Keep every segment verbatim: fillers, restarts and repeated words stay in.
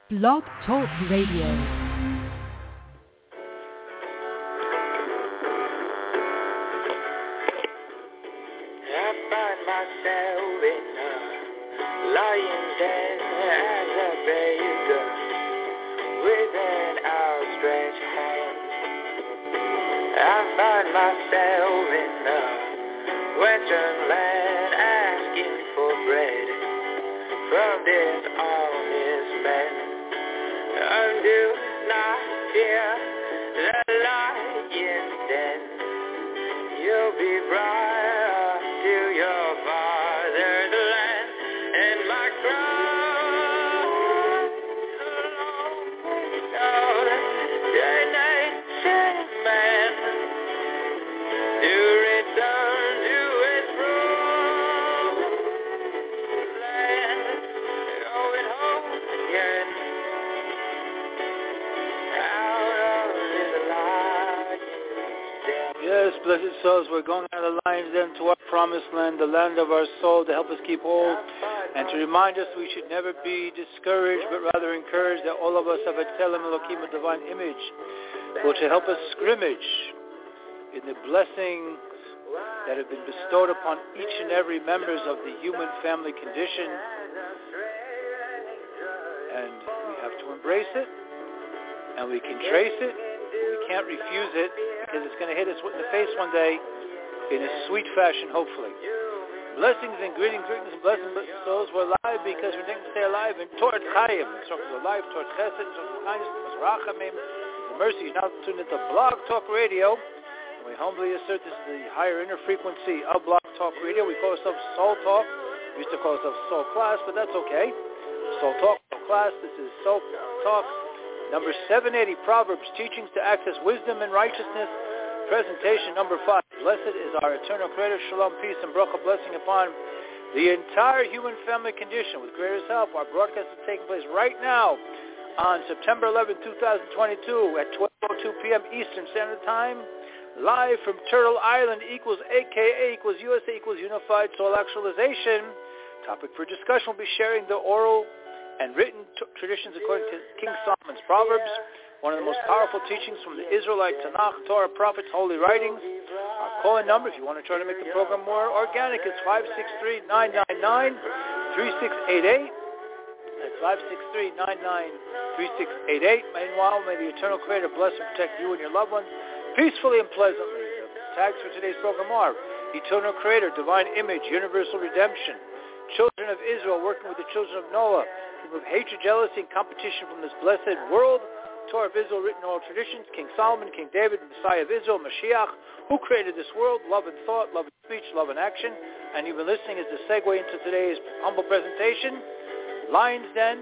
Blog Talk Radio. Lying dead as a baker with an outstretched hand. I find myself in a western land asking for bread from this honest man. And do not fear the lion's den. You'll be brought to your father's land. And my cry along without destination, man, to return to its promised land, going home again, out of this lion's den. Yes, blessed souls, we're going out of the lion's den to our promised land, the land of our soul, to help us keep hold and to remind us we should never be discouraged, but rather encouraged that all of us have a Tzelem Elokim, a divine image, will to help us scrimmage in the blessings that have been bestowed upon each and every members of the human family condition. And we have to embrace it, and we can trace it, but we can't refuse it, because it's going to hit us in the face one day in a sweet fashion, hopefully. Blessings and greetings, greetings and blessings, blessed souls. We're alive because we're going to stay alive in Torah Chaim. So we're alive towards Chesed, towards kindness, towards Rachamim, the mercy. You're now tuned into Blog Talk Radio. And we humbly assert this is the higher inner frequency of Blog Talk Radio. We call ourselves Soul Talk. We used to call ourselves Soul Class, but that's okay. Soul Talk, Soul Class. This is Soul Talk. Number seven eighty, Proverbs, Teachings to Access Wisdom and Righteousness. Presentation number five. Blessed is our eternal Creator. Shalom, peace, and bracha, blessing upon the entire human family condition. With Creator's help, our broadcast is taking place right now on September eleventh, twenty twenty-two at twelve oh two p.m. Eastern Standard Time, live from Turtle Island equals A K A equals U S A equals Unified Soul Actualization. Topic for discussion will be sharing the oral and written t- traditions according to King Solomon's Proverbs, one of the most powerful teachings from the Israelite Tanakh, Torah, Prophets, Holy Writings. Our call-in number, if you want to try to make the program more organic, is five six three, nine nine nine, three six eight eight. That's five six three, nine nine nine, three six eight eight. Meanwhile, may the eternal Creator bless and protect you and your loved ones peacefully and pleasantly. The tags for today's program are Eternal Creator, Divine Image, Universal Redemption, Children of Israel working with the children of Noah, remove hatred, jealousy, and competition from this blessed world. Torah of Israel, written oral traditions, King Solomon, King David, Messiah of Israel, Mashiach, who created this world, love and thought, love and speech, love and action. And you've been listening as the segue into today's humble presentation, Lion's Den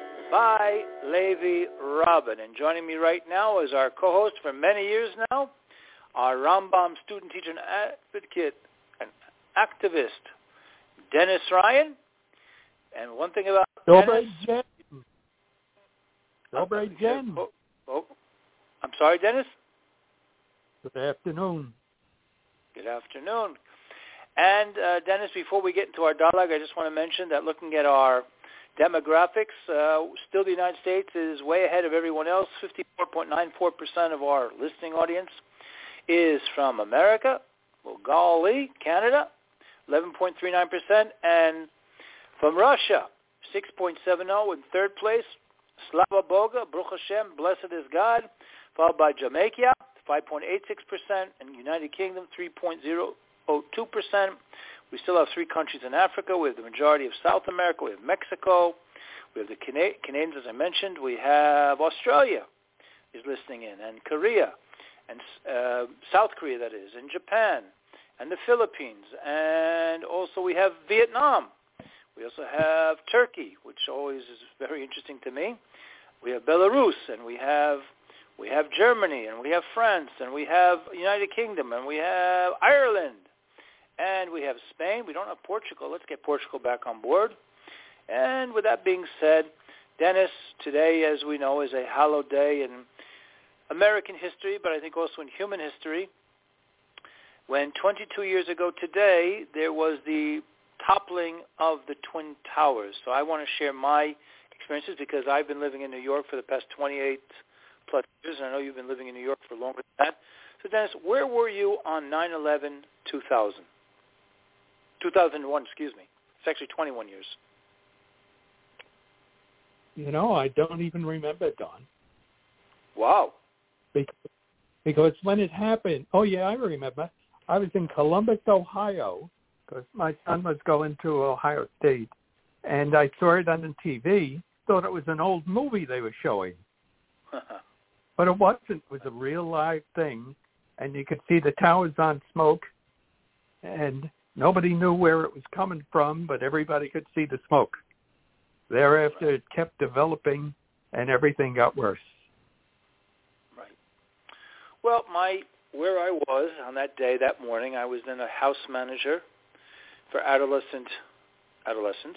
by Levi Rabin. And joining me right now is our co-host for many years now, our Rambam student, teacher, and advocate, and activist, Dennis Ryan. And one thing about Добрый Dennis... день. Добрый день. Oh, oh, I'm sorry, Dennis? Good afternoon. Good afternoon. And, uh, Dennis, before we get into our dialogue, I just want to mention that looking at our demographics, uh, still the United States is way ahead of everyone else. fifty-four point nine four percent of our listening audience is from America, well, Galway, Canada, eleven point three nine percent, and from Russia, six point seven zero in third place. Slava Boga, Baruch Hashem, blessed is God, followed by Jamaica, five point eight six percent, and United Kingdom, three point zero two percent. We still have three countries in Africa. We have the majority of South America. We have Mexico. We have the Cana- Canadians, as I mentioned. We have Australia is listening in, and Korea, and uh, South Korea, that is, and Japan, and the Philippines, and also we have Vietnam. We also have Turkey, which always is very interesting to me. We have Belarus, and we have we have Germany, and we have France, and we have United Kingdom, and we have Ireland, and we have Spain. We don't have Portugal. Let's get Portugal back on board. And with that being said, Dennis, today, as we know, is a hallowed day in American history, but I think also in human history, when twenty-two years ago today, there was the toppling of the Twin Towers. So I want to share my experiences because I've been living in New York for the past twenty-eight plus years, and I know you've been living in New York for longer than that. So, Dennis, where were you on nine eleven two thousand? two thousand one, excuse me. It's actually twenty-one years. You know, I don't even remember, Don. Wow. Because, because when it happened, oh, yeah, I remember. I was in Columbus, Ohio, because my son was going to Ohio State, and I saw it on the T V, thought it was an old movie they were showing. But it wasn't. It was a real live thing, and you could see the towers on smoke, and nobody knew where it was coming from, but everybody could see the smoke. Thereafter, it kept developing, and everything got worse. Right. Well, my where I was on that day, that morning, I was then a house manager for adolescent adolescents,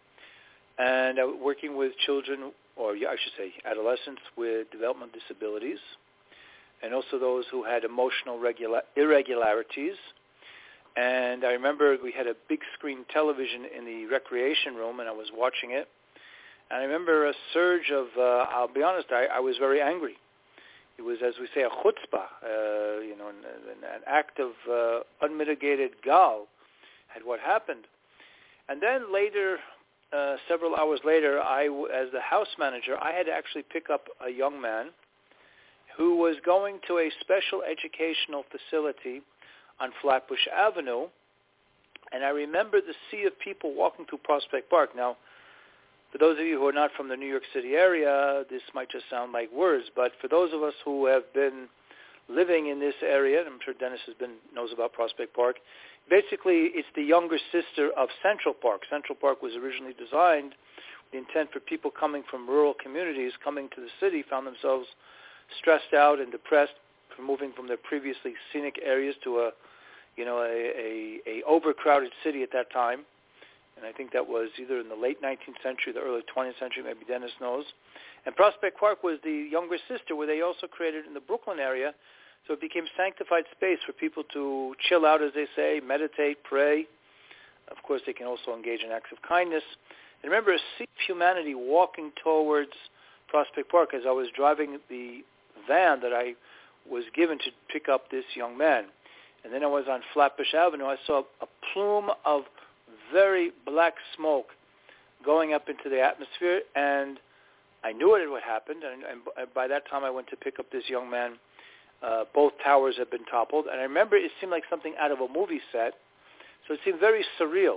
and I was working with children, or I should say adolescents with developmental disabilities, and also those who had emotional regula- irregularities. And I remember we had a big screen television in the recreation room, and I was watching it. And I remember a surge of, uh, I'll be honest, I, I was very angry. It was, as we say, a chutzpah, uh, you know, an, an act of uh, unmitigated gal at what happened. And then later, uh, several hours later, I, as the house manager, I had to actually pick up a young man who was going to a special educational facility on Flatbush Avenue, and I remember the sea of people walking through Prospect Park. Now, for those of you who are not from the New York City area, this might just sound like words, but for those of us who have been living in this area, and I'm sure Dennis has been knows about Prospect Park, basically it's the younger sister of Central Park. Central Park was originally designed with the intent for people coming from rural communities, coming to the city, found themselves stressed out and depressed from moving from their previously scenic areas to a you know, a, a, a overcrowded city at that time. And I think that was either in the late nineteenth century, the early twentieth century, maybe Dennis knows. And Prospect Park was the younger sister, where they also created in the Brooklyn area. So it became sanctified space for people to chill out, as they say, meditate, pray. Of course, they can also engage in acts of kindness. And remember a sea of humanity walking towards Prospect Park as I was driving the van that I was given to pick up this young man. And then I was on Flatbush Avenue. I saw a plume of very black smoke going up into the atmosphere, and I knew it had happened. And, and by that time, I went to pick up this young man. Uh, both towers had been toppled, and I remember it seemed like something out of a movie set. So it seemed very surreal,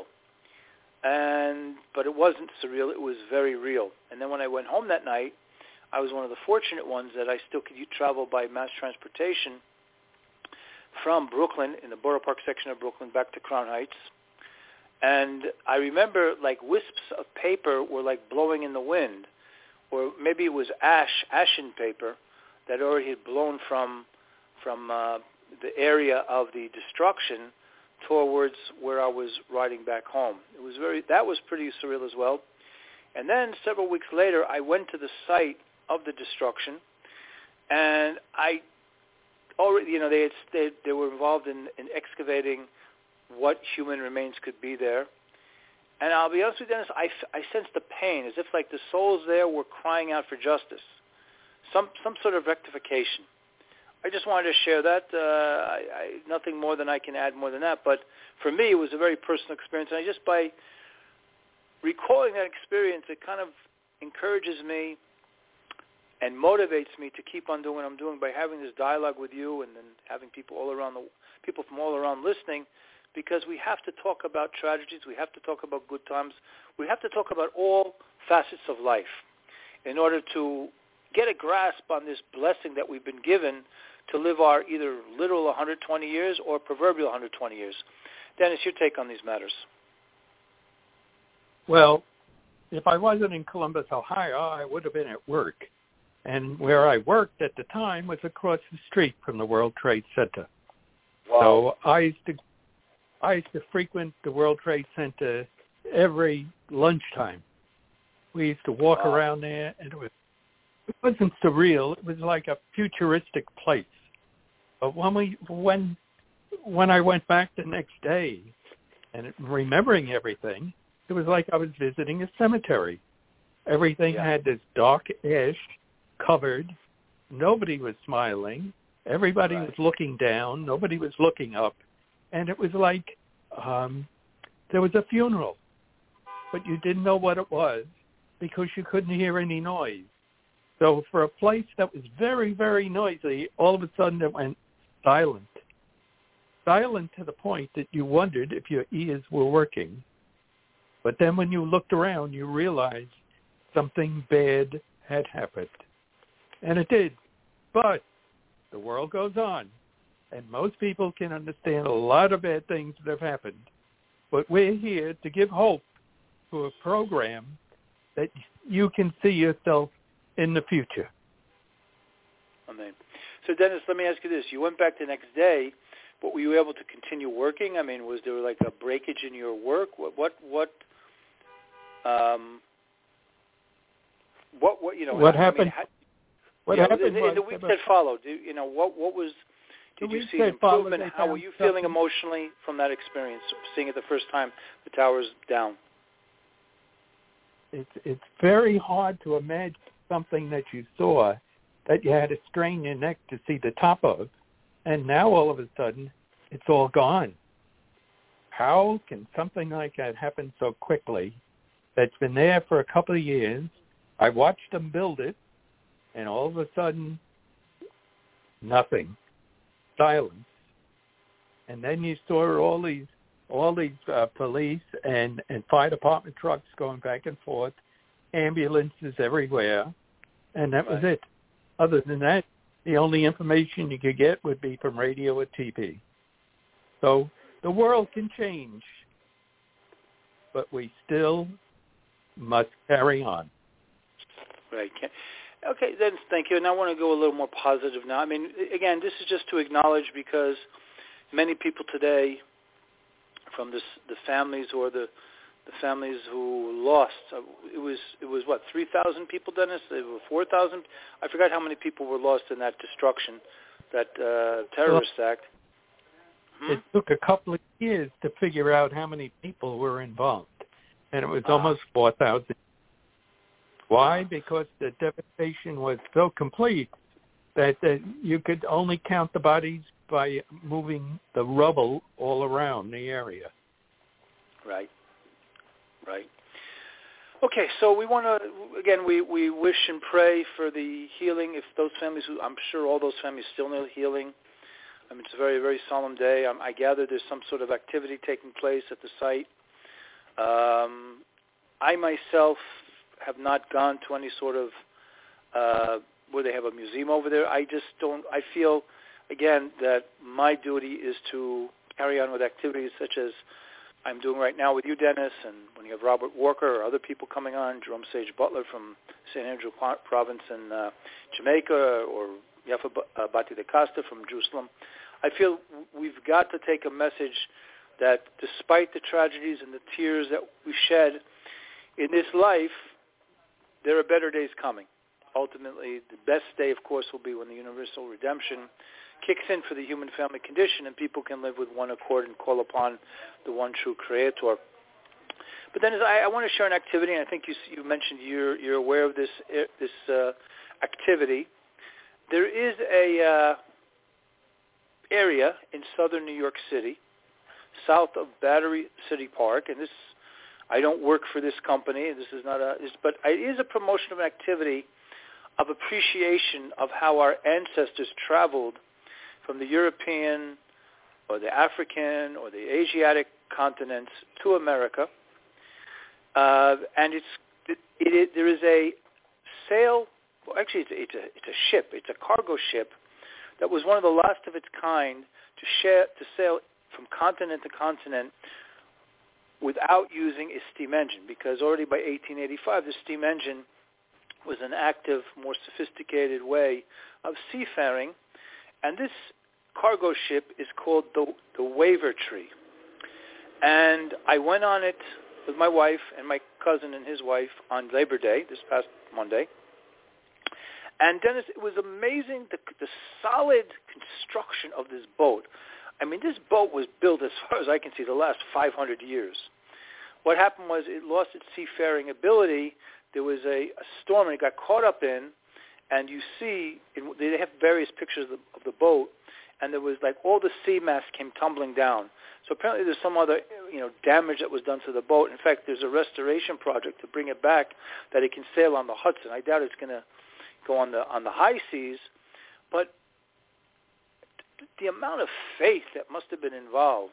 and but it wasn't surreal. It was very real. And then when I went home that night, I was one of the fortunate ones that I still could travel by mass transportation from Brooklyn, in the Borough Park section of Brooklyn, back to Crown Heights. And I remember like wisps of paper were like blowing in the wind, or maybe it was ash, ashen paper that already had blown from from uh, the area of the destruction towards where I was riding back home. It was very, that was pretty surreal as well. And then several weeks later, I went to the site of the destruction, and I already, you know, they had, they, they were involved in, in excavating what human remains could be there. And I'll be honest with you, Dennis, I, I sensed the pain, as if like the souls there were crying out for justice, some some sort of rectification. I just wanted to share that. Uh, I, I, nothing more than I can add more than that. But for me, it was a very personal experience. And I just, by recalling that experience, it kind of encourages me and motivates me to keep on doing what I'm doing by having this dialogue with you, and then having people all around the people from all around listening, because we have to talk about tragedies, we have to talk about good times, we have to talk about all facets of life in order to get a grasp on this blessing that we've been given to live our either literal one hundred twenty years or proverbial one hundred twenty years. Dennis, your take on these matters? Well, if I wasn't in Columbus, Ohio, I would have been at work. And where I worked at the time was across the street from the World Trade Center. Wow. So I used to I used to frequent the World Trade Center every lunchtime. We used to walk wow. around there, and it was it wasn't surreal. It was like a futuristic place. But when we when when I went back the next day and remembering everything, it was like I was visiting a cemetery. Everything Yeah. had this dark ash covered. Nobody was smiling. Everybody Right. was looking down. Nobody was looking up. And it was like um, there was a funeral, but you didn't know what it was because you couldn't hear any noise. So for a place that was very, very noisy, all of a sudden it went silent. Silent to the point that you wondered if your ears were working. But then when you looked around, you realized something bad had happened. And it did. But the world goes on. And most people can understand a lot of bad things that have happened. But we're here to give hope to a program that you can see yourself in the future. Amen. So, Dennis, let me ask you this. You went back the next day, but were you able to continue working? I mean, was there like a breakage in your work? What, what, what, um, what, what you know, what I happened? Mean, how, what yeah, happened in, was... in the weeks that followed, you know, what, what was... Did The you weeks see an that followed, improvement? they How were found you feeling something- emotionally from that experience, seeing it the first time, the towers down? It's it's very hard to imagine something that you saw that you had to strain your neck to see the top of, and now all of a sudden it's all gone. How can something like that happen so quickly? That's been there for a couple of years. I watched them build it, and all of a sudden, nothing, silence. And then you saw all these all these uh, police and, and fire department trucks going back and forth, ambulances everywhere, and that was Right. it. Other than that, the only information you could get would be from radio or T V. So the world can change, but we still must carry on. Right. Okay, then thank you. And I want to go a little more positive now. I mean, again, this is just to acknowledge because many people today, from this, the families or the the families who lost, uh, it was it was what three thousand people, Dennis? There were four thousand. I forgot how many people were lost in that destruction, that uh, terrorist well, act. Hmm? It took a couple of years to figure out how many people were involved, and it was ah. almost four thousand. Why? Because the devastation was so complete that, that you could only count the bodies by moving the rubble all around the area. Right. Right. Okay, so we want to, again, we, we wish and pray for the healing. If those families, who I'm sure all those families still need healing. I mean, it's a very, very solemn day. Um, I gather there's some sort of activity taking place at the site. Um, I myself have not gone to any sort of, uh, where they have a museum over there. I just don't, I feel, again, that my duty is to carry on with activities such as I'm doing right now with you, Dennis, and when you have Robert Walker or other people coming on, Jerome Sage Butler from Saint Andrew Province in uh, Jamaica, or Yafa Bati de Costa from Jerusalem, I feel we've got to take a message that despite the tragedies and the tears that we shed in this life, there are better days coming. Ultimately, the best day, of course, will be when the universal redemption kicks in for the human family condition and people can live with one accord and call upon the one true Creator. But then I, I want to share an activity, and I think you, you mentioned you're, you're aware of this, this uh, activity. There is a uh, area in southern New York City, south of Battery City Park, and this, I don't work for this company, this is not a, but it is a promotion of an activity of appreciation of how our ancestors traveled from the European or the African or the Asiatic continents to America. Uh, and it's, it, it, there is a sail, well, actually it's a, it's, a, it's a ship, it's a cargo ship that was one of the last of its kind to, share, to sail from continent to continent without using a steam engine, because already by eighteen eighty-five the steam engine was an active, more sophisticated way of seafaring. And this cargo ship is called the, the Wavertree. And I went on it with my wife and my cousin and his wife on Labor Day, this past Monday. And Dennis, it was amazing, the, the solid construction of this boat. I mean, this boat was built, as far as I can see, the last five hundred years. What happened was it lost its seafaring ability there was a, a storm and it got caught up in, and you see, in, they have various pictures of the, of the boat, and there was like all the sea mast came tumbling down. So apparently there's some other, you know, damage that was done to the boat. In fact, there's a restoration project to bring it back that it can sail on the Hudson. I doubt it's going to go on the on the high seas, but the amount of faith that must have been involved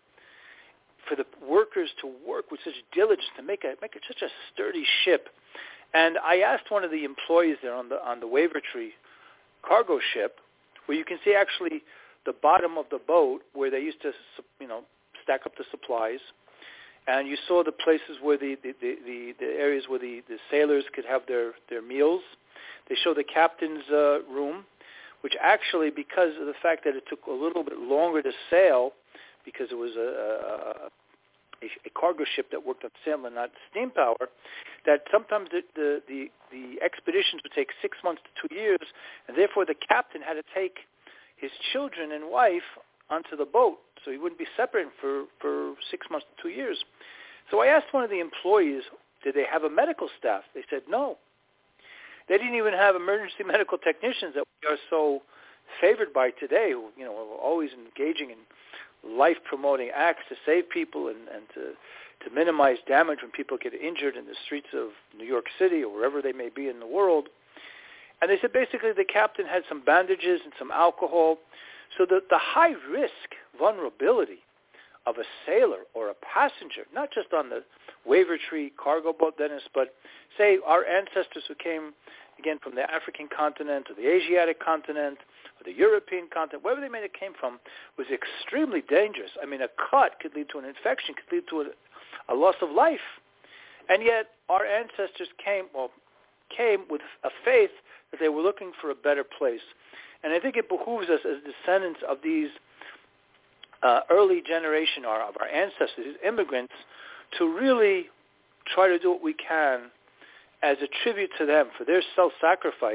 for the workers to work with such diligence to make a make it such a sturdy ship. And I asked one of the employees there on the on the Wavertree cargo ship, where you can see actually the bottom of the boat where they used to, you know, stack up the supplies, and you saw the places where the the, the, the, the areas where the, the sailors could have their, their meals. They show the captain's uh, room, which actually, because of the fact that it took a little bit longer to sail, because it was a, a, a cargo ship that worked on sail and not steam power, that sometimes the, the, the, the expeditions would take six months to two years, and therefore the captain had to take his children and wife onto the boat, so he wouldn't be separated for, for six months to two years. So I asked one of the employees, did they have a medical staff? They said no. They didn't even have emergency medical technicians that we are so favored by today, who, you know, are always engaging in life-promoting acts to save people and, and to, to minimize damage when people get injured in the streets of New York City or wherever they may be in the world. And they said basically the captain had some bandages and some alcohol. So the, the high-risk vulnerability of a sailor or a passenger, not just on the Wavertree cargo boat, Dennis, but say our ancestors who came, again, from the African continent or the Asiatic continent or the European continent, wherever they may have came from, was extremely dangerous. I mean, a cut could lead to an infection, could lead to a, a loss of life. And yet our ancestors came, well, came with a faith that they were looking for a better place. And I think it behooves us as descendants of these uh, early generation or of our ancestors, these immigrants, to really try to do what we can as a tribute to them for their self-sacrifice.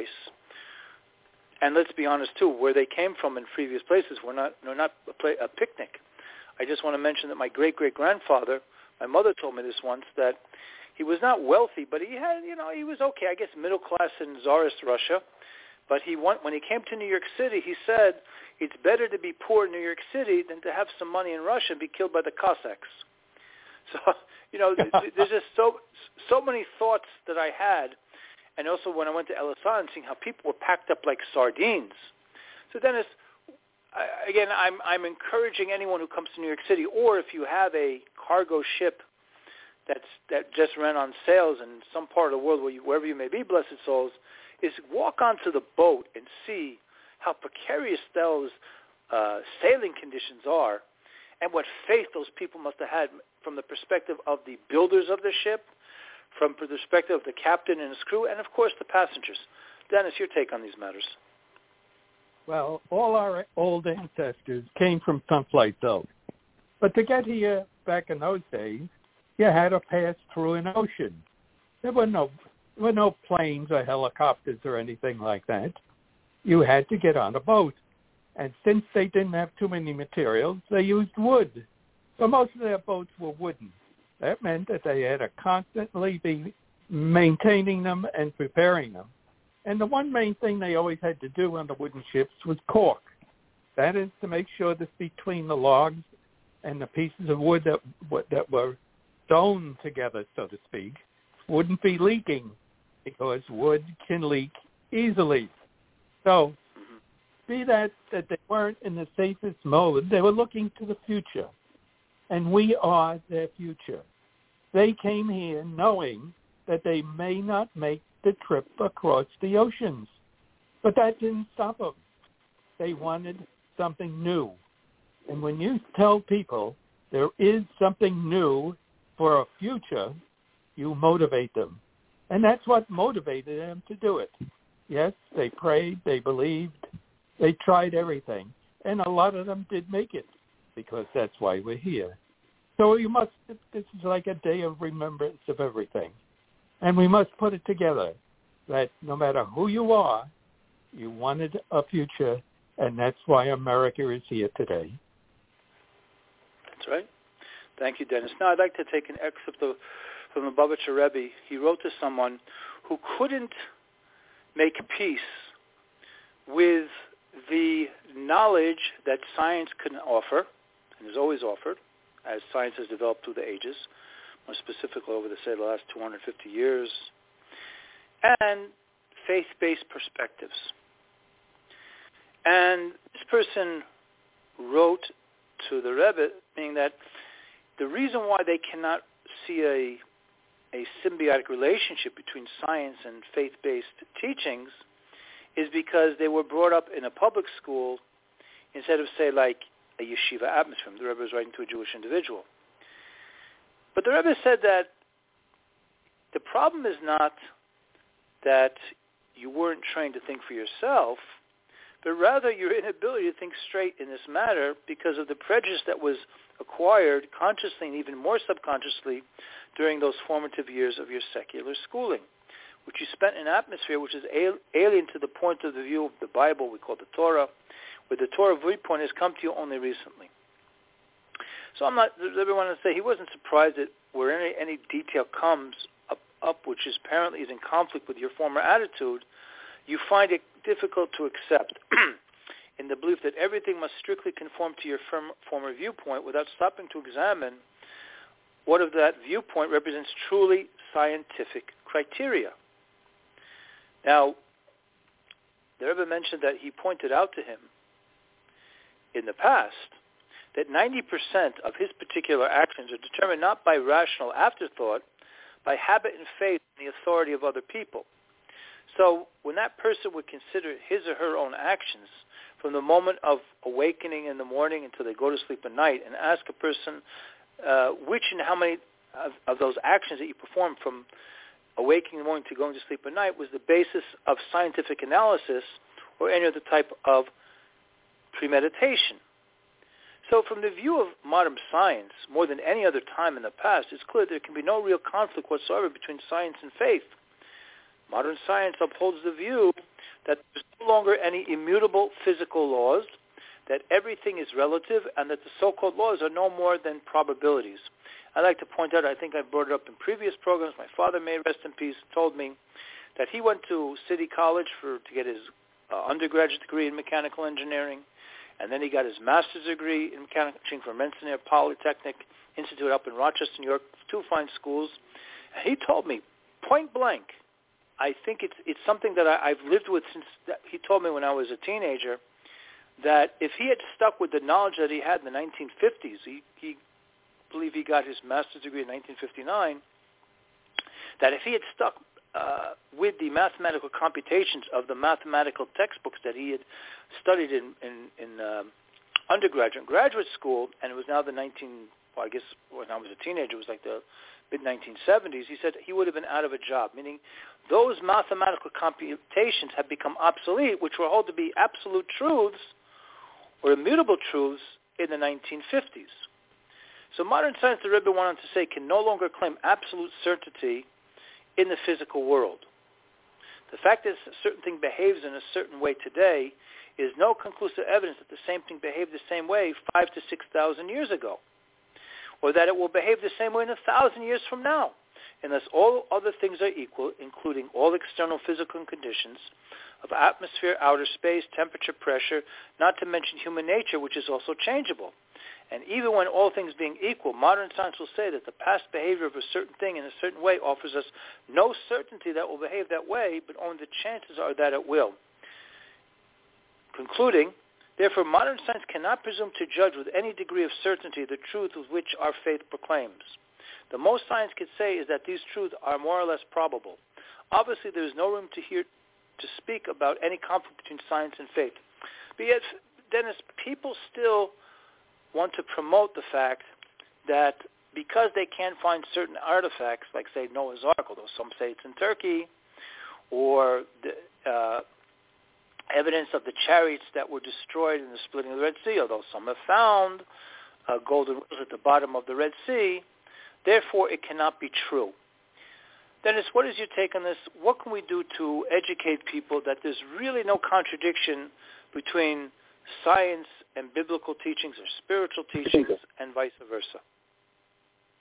And let's be honest, too, where they came from in previous places were not, were not a, play, a picnic. I just want to mention that my great-great-grandfather, my mother told me this once, that he was not wealthy, but he had, you know, he was okay, I guess middle class in Tsarist Russia. But he went, when he came to New York City, he said, it's better to be poor in New York City than to have some money in Russia and be killed by the Cossacks. So, you know, there's just so so many thoughts that I had. And also when I went to Ellis Island, seeing how people were packed up like sardines. So, Dennis, I, again, I'm, I'm encouraging anyone who comes to New York City, or if you have a cargo ship that's, that just ran on sails in some part of the world, where you, wherever you may be, blessed souls, is walk onto the boat and see how precarious those uh, sailing conditions are and what faith those people must have had from the perspective of the builders of the ship, from the perspective of the captain and his crew, and, of course, the passengers. Dennis, your take on these matters. Well, all our old ancestors came from someplace else. But to get here back in those days, you had to pass through an ocean. There were no There were no planes or helicopters or anything like that. You had to get on a boat. And since they didn't have too many materials, they used wood. So most of their boats were wooden. That meant that they had to constantly be maintaining them and preparing them. And the one main thing they always had to do on the wooden ships was caulk. That is to make sure that between the logs and the pieces of wood that, that were sewn together, so to speak, wouldn't be leaking, because wood can leak easily. So, be that that they weren't in the safest mode, they were looking to the future. And we are their future. They came here knowing that they may not make the trip across the oceans. But that didn't stop them. They wanted something new. And when you tell people there is something new for a future, you motivate them. And that's what motivated them to do it. Yes, they prayed, they believed, they tried everything. And a lot of them did make it, because that's why we're here. So you must, this is like a day of remembrance of everything. And we must put it together that no matter who you are, you wanted a future, and that's why America is here today. That's right. Thank you, Dennis. Now I'd like to take an excerpt of from the Lubavitcher Rebbe, he wrote to someone who couldn't make peace with the knowledge that science can offer, and has always offered, as science has developed through the ages, more specifically over the, say, the last two hundred fifty years, and faith-based perspectives. And this person wrote to the Rebbe, meaning that the reason why they cannot see a a symbiotic relationship between science and faith-based teachings is because they were brought up in a public school instead of, say, like a yeshiva atmosphere. The Rebbe was writing to a Jewish individual. But the Rebbe said that the problem is not that you weren't trained to think for yourself, but rather your inability to think straight in this matter because of the prejudice that was acquired consciously and even more subconsciously during those formative years of your secular schooling, which you spent in an atmosphere which is alien to the point of the view of the Bible, we call the Torah, where the Torah viewpoint has come to you only recently. So I'm not, everyone to say he wasn't surprised that where any, any detail comes up, up, which is apparently is in conflict with your former attitude, you find it difficult to accept in the belief that everything must strictly conform to your firm, former viewpoint without stopping to examine what of that viewpoint represents truly scientific criteria. Now, the Rebbe mentioned that he pointed out to him in the past that ninety percent of his particular actions are determined not by rational afterthought, by habit and faith in the authority of other people. So when that person would consider his or her own actions from the moment of awakening in the morning until they go to sleep at night and ask a person uh, which and how many of, of those actions that you perform from awakening in the morning to going to sleep at night was the basis of scientific analysis or any other type of premeditation. So from the view of modern science, more than any other time in the past, it's clear there can be no real conflict whatsoever between science and faith. Modern science upholds the view that there's no longer any immutable physical laws, that everything is relative, and that the so-called laws are no more than probabilities. I'd like to point out, I think I brought it up in previous programs, my father, may rest in peace, told me that he went to City College for to get his uh, undergraduate degree in mechanical engineering, and then he got his master's degree in mechanical engineering from Rensselaer Polytechnic Institute up in Rochester, New York, two fine schools. And he told me, point blank, I think it's it's something that I, I've lived with since that, he told me when I was a teenager, that if he had stuck with the knowledge that he had in the nineteen fifties, he, he believe he got his master's degree in nineteen fifty-nine, that if he had stuck uh, with the mathematical computations of the mathematical textbooks that he had studied in, in, in um, undergraduate and graduate school, and it was now the nineteen, well, I guess when I was a teenager, it was like the mid nineteen seventies, he said he would have been out of a job, meaning those mathematical computations have become obsolete, which were held to be absolute truths or immutable truths in the nineteen fifties. So modern science, the Rebbe went on to say, can no longer claim absolute certainty in the physical world. The fact that a certain thing behaves in a certain way today is no conclusive evidence that the same thing behaved the same way five to six thousand years ago, or that it will behave the same way in a thousand years from now, unless all other things are equal, including all external physical conditions of atmosphere, outer space, temperature, pressure, not to mention human nature, which is also changeable. And even when all things being equal, modern science will say that the past behavior of a certain thing in a certain way offers us no certainty that it will behave that way, but only the chances are that it will. Concluding, therefore, modern science cannot presume to judge with any degree of certainty the truth with which our faith proclaims. The most science could say is that these truths are more or less probable. Obviously, there is no room to hear to speak about any conflict between science and faith. But yet, Dennis, people still want to promote the fact that because they can't find certain artifacts, like, say, Noah's Ark, although some say it's in Turkey, or the uh, evidence of the chariots that were destroyed in the splitting of the Red Sea, although some have found uh, golden rose at the bottom of the Red Sea, therefore it cannot be true. Dennis, what is your take on this? What can we do to educate people that there's really no contradiction between science and biblical teachings or spiritual teachings and vice versa?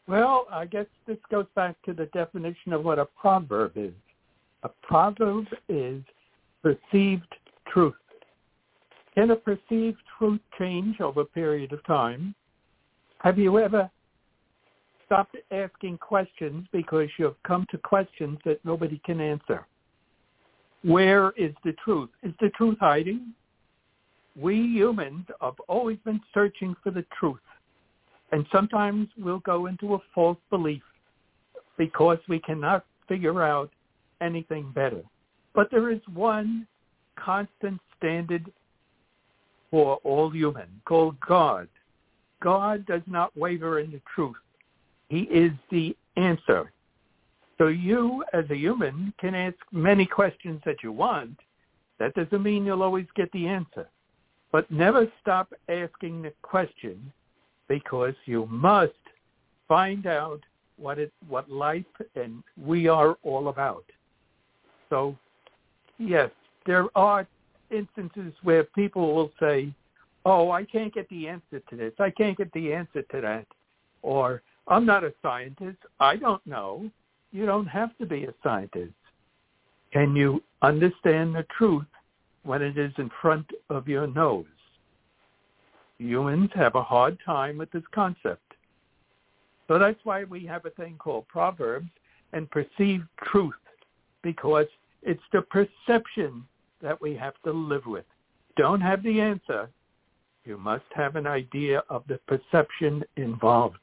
Well, I guess this goes back to the definition of what a proverb is. A proverb is perceived truth. Can a perceived truth change over a period of time? Have you ever stopped asking questions because you've come to questions that nobody can answer? Where is the truth? Is the truth hiding? We humans have always been searching for the truth. And sometimes we'll go into a false belief because we cannot figure out anything better. But there is one constant standard for all humans called God. God does not waver in the truth. He is the answer. So you, as a human, can ask many questions that you want. That doesn't mean you'll always get the answer. But never stop asking the question, because you must find out what it, what life and we are all about. So, yes, there are instances where people will say, oh, I can't get the answer to this. I can't get the answer to that. Or, I'm not a scientist. I don't know. You don't have to be a scientist. Can you understand the truth when it is in front of your nose? Humans have a hard time with this concept. So that's why we have a thing called Proverbs and perceived truth, because it's the perception that we have to live with. Don't have the answer. You must have an idea of the perception involved.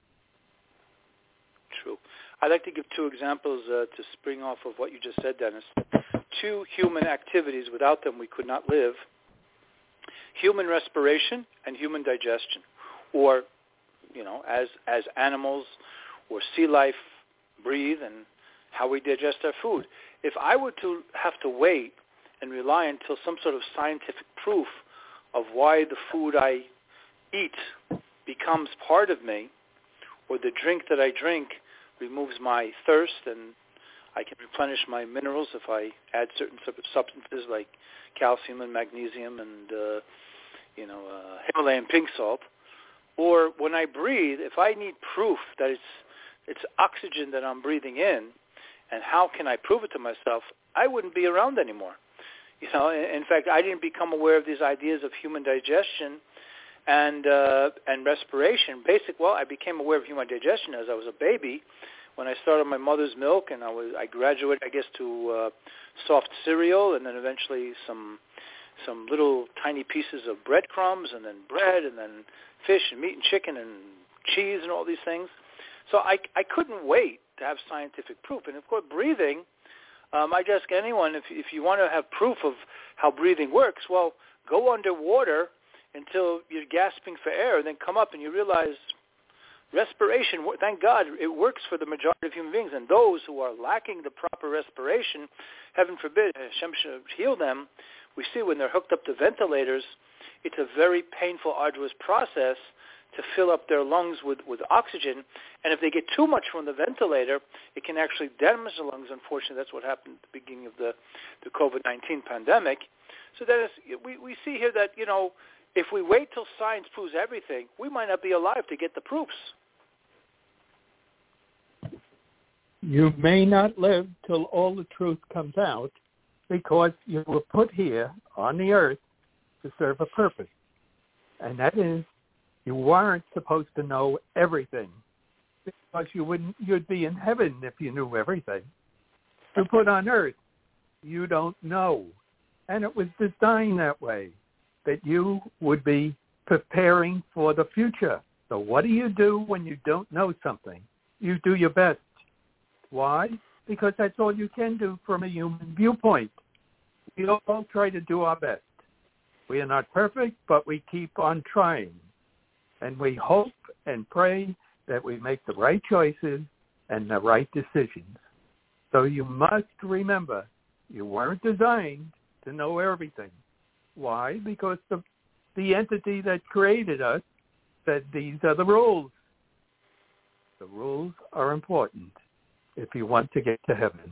True. I'd like to give two examples uh, to spring off of what you just said, Dennis. Two human activities. Without them, we could not live. Human respiration and human digestion, or, you know, as as animals or sea life breathe and how we digest our food. If I were to have to wait and rely until some sort of scientific proof of why the food I eat becomes part of me, or the drink that I drink removes my thirst and I can replenish my minerals if I add certain substances like calcium and magnesium and, uh, you know, uh, Himalayan pink salt. Or when I breathe, if I need proof that it's it's oxygen that I'm breathing in, and how can I prove it to myself, I wouldn't be around anymore. You know, in fact, I didn't become aware of these ideas of human digestion and uh, and respiration. Basic, well, I became aware of human digestion as I was a baby when I started my mother's milk, and I was I graduated, I guess, to uh, soft cereal, and then eventually some some little tiny pieces of breadcrumbs, and then bread, and then fish and meat and chicken and cheese and all these things. So I I couldn't wait to have scientific proof. And of course, breathing. Um, I just ask anyone if if you want to have proof of how breathing works, well, go underwater until you're gasping for air, and then come up and you realize respiration, thank God, it works for the majority of human beings. And those who are lacking the proper respiration, heaven forbid, Hashem should heal them, we see when they're hooked up to ventilators, it's a very painful, arduous process to fill up their lungs with, with oxygen. And if they get too much from the ventilator, it can actually damage the lungs. Unfortunately, that's what happened at the beginning of the, the covid nineteen pandemic. So that is, we, we see here that, you know, if we wait till science proves everything, we might not be alive to get the proofs. You may not live till all the truth comes out, because you were put here on the earth to serve a purpose. And that is, you weren't supposed to know everything, because you wouldn't, you'd be in heaven if you knew everything. You're put on earth, you don't know. And it was designed that way, that you would be preparing for the future. So what do you do when you don't know something? You do your best. Why? Because that's all you can do from a human viewpoint. We all try to do our best. We are not perfect, but we keep on trying. And we hope and pray that we make the right choices and the right decisions. So you must remember, you weren't designed to know everything. Why? Because the the entity that created us said these are the rules. The rules are important if you want to get to heaven.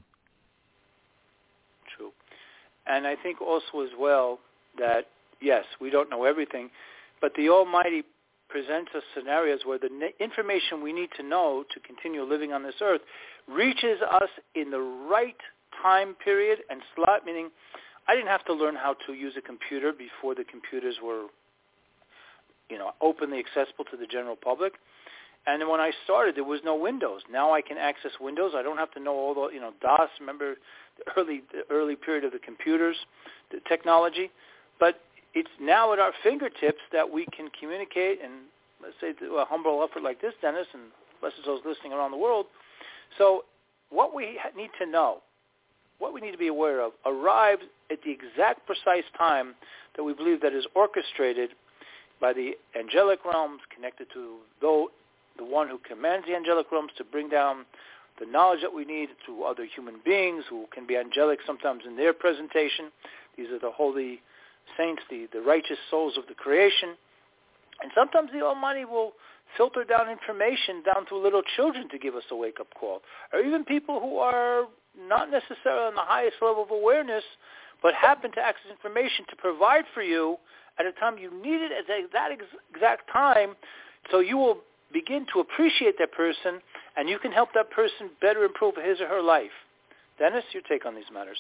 True. And I think also as well that, yes, we don't know everything, but the Almighty presents us scenarios where the n- information we need to know to continue living on this earth reaches us in the right time period and slot, meaning I didn't have to learn how to use a computer before the computers were, you know, openly accessible to the general public. And then when I started, there was no Windows. Now I can access Windows. I don't have to know all the, you know, DOS. Remember the early, the early period of the computers, the technology. But it's now at our fingertips that we can communicate and, let's say, do a humble effort like this, Dennis, and blessed those listening around the world. So what we need to know, what we need to be aware of, arrives at the exact precise time that we believe that is orchestrated by the angelic realms, connected to the, the one who commands the angelic realms to bring down the knowledge that we need to other human beings who can be angelic sometimes in their presentation. These are the holy saints, the, the righteous souls of the creation. And sometimes the Almighty will filter down information down to little children to give us a wake-up call, or even people who are not necessarily on the highest level of awareness, but happen to access information to provide for you at a time you need it at that exact time, so you will begin to appreciate that person, and you can help that person better improve his or her life. Dennis, your take on these matters.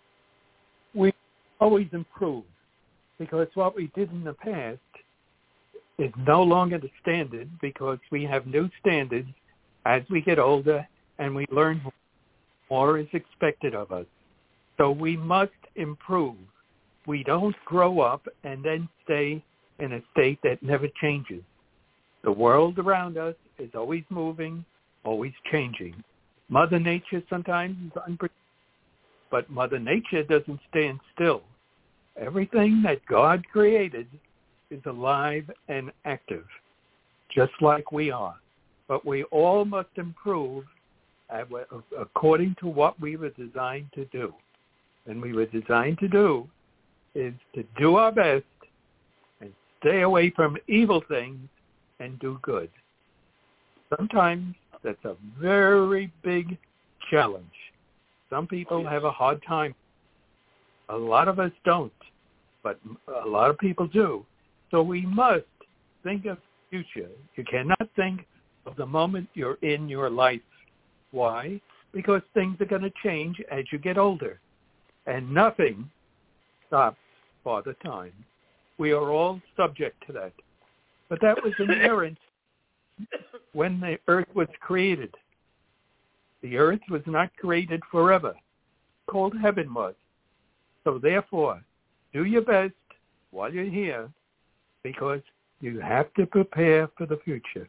We always improve, because what we did in the past is no longer the standard, because we have new standards as we get older and we learn more. More is expected of us. So we must improve. We don't grow up and then stay in a state that never changes. The world around us is always moving, always changing. Mother Nature sometimes is unpredictable, but Mother Nature doesn't stand still. Everything that God created is alive and active, just like we are. But we all must improve according to what we were designed to do. And we were designed to do is to do our best and stay away from evil things and do good. Sometimes that's a very big challenge. Some people have a hard time. A lot of us don't, but a lot of people do. So we must think of the future. You cannot think of the moment you're in your life. Why? Because things are going to change as you get older. And nothing stops Father Time. We are all subject to that. But that was inherent when the earth was created. The earth was not created forever. Cold heaven was. So therefore, do your best while you're here, because you have to prepare for the future.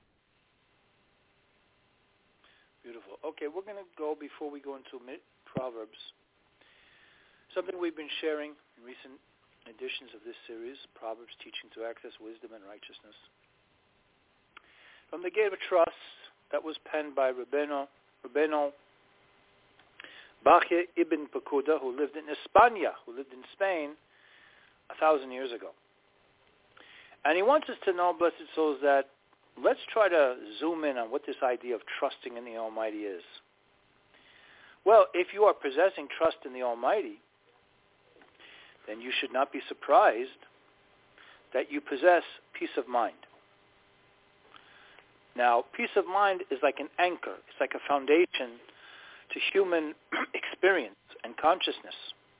Beautiful. Okay, we're going to go, before we go into Proverbs, something we've been sharing in recent editions of this series, Proverbs Teaching to Access Wisdom and Righteousness. From the Gate of Trust that was penned by Rabbeinu, Rabbeinu Bachya ibn Pakuda, who lived in España, who lived in Spain a thousand years ago. And he wants us to know, blessed souls, that let's try to zoom in on what this idea of trusting in the Almighty is. Well, if you are possessing trust in the Almighty, then you should not be surprised that you possess peace of mind. Now, peace of mind is like an anchor. It's like a foundation to human experience and consciousness.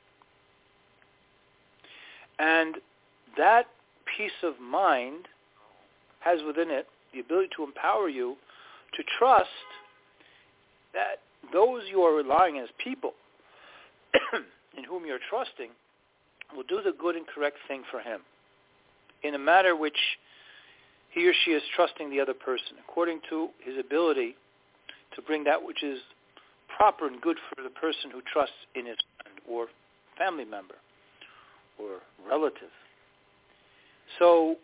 And that peace of mind has within it the ability to empower you to trust that those you are relying on as people in whom you're trusting will do the good and correct thing for him in a matter which he or she is trusting the other person according to his ability to bring that which is proper and good for the person who trusts in his friend or family member or relative. So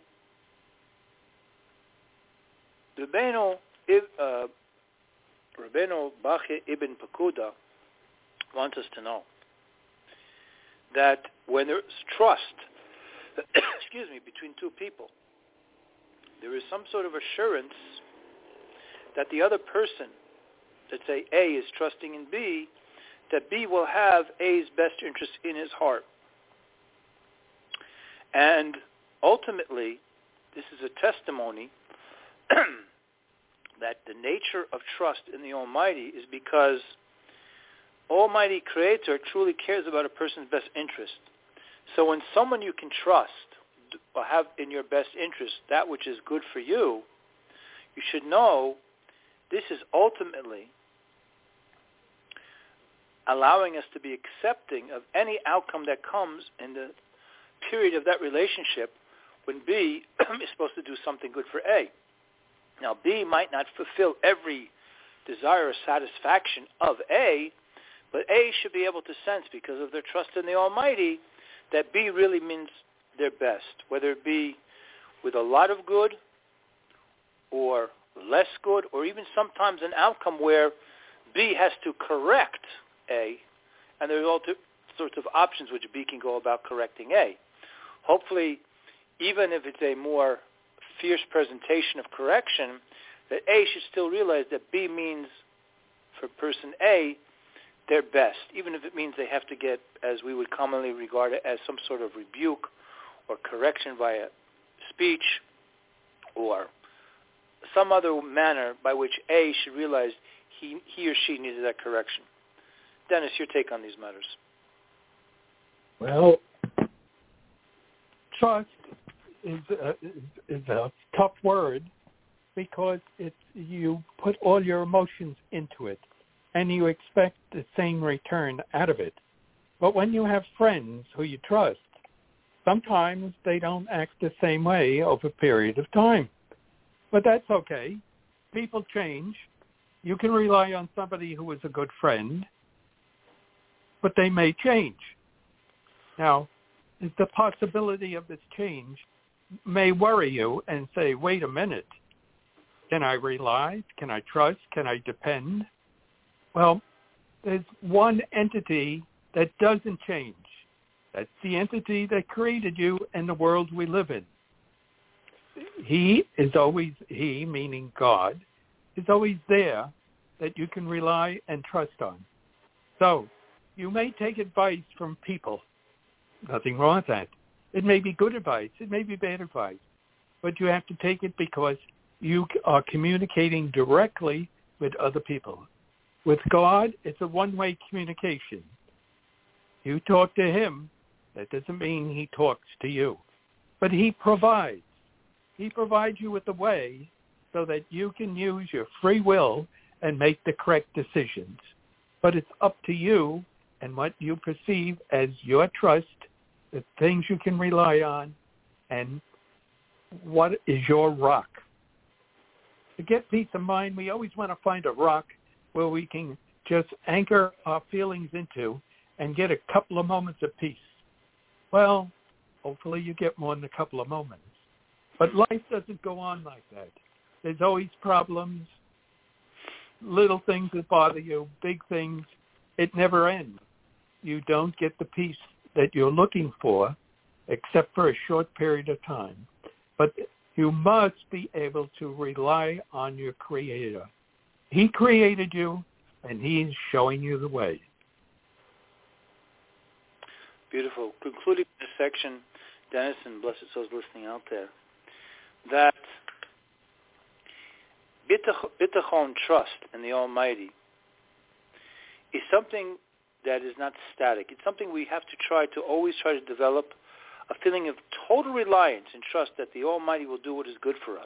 Rabbeinu uh, Rabbeinu Bachya ibn Pakuda wants us to know that when there's trust, excuse me, between two people, there is some sort of assurance that the other person, let's say A, is trusting in B, that B will have A's best interest in his heart. And ultimately, this is a testimony that the nature of trust in the Almighty is because Almighty Creator truly cares about a person's best interest. So when someone you can trust or have in your best interest that which is good for you, you should know this is ultimately allowing us to be accepting of any outcome that comes in the period of that relationship when B is supposed to do something good for A. Now, B might not fulfill every desire or satisfaction of A, but A should be able to sense, because of their trust in the Almighty, that B really means their best, whether it be with a lot of good or less good, or even sometimes an outcome where B has to correct A, and there's all sorts of options which B can go about correcting A. Hopefully, even if it's a more fierce presentation of correction, that A should still realize that B means, for person A, their best, even if it means they have to get, as we would commonly regard it, as some sort of rebuke or correction via speech or some other manner by which A should realize he, he or she needed that correction. Dennis, your take on these matters. Well, trust is a, is a tough word because it's, you put all your emotions into it and you expect the same return out of it. But when you have friends who you trust, sometimes they don't act the same way over a period of time. But that's okay. People change. You can rely on somebody who is a good friend, but they may change. Now, the possibility of this change may worry you and say, wait a minute, can I rely? Can I trust? Can I depend? Well, there's one entity that doesn't change. That's the entity that created you and the world we live in. He is always, he, meaning God, is always there that you can rely and trust on. So you may take advice from people. Nothing wrong with that. It may be good advice. It may be bad advice. But you have to take it because you are communicating directly with other people. With God, it's a one-way communication. You talk to him. That doesn't mean he talks to you. But he provides. He provides you with a way so that you can use your free will and make the correct decisions. But it's up to you and what you perceive as your trust, the things you can rely on, and what is your rock. To get peace of mind, we always want to find a rock where we can just anchor our feelings into and get a couple of moments of peace. Well, hopefully you get more than a couple of moments. But life doesn't go on like that. There's always problems, little things that bother you, big things. It never ends. You don't get the peace that you're looking for except for a short period of time. But you must be able to rely on your Creator. He created you, and he's showing you the way. Beautiful. Concluding this section, Dennis and blessed souls listening out there, that bitachon, trust in the Almighty, is something that is not static. It's something we have to try to always try to develop a feeling of total reliance and trust that the Almighty will do what is good for us.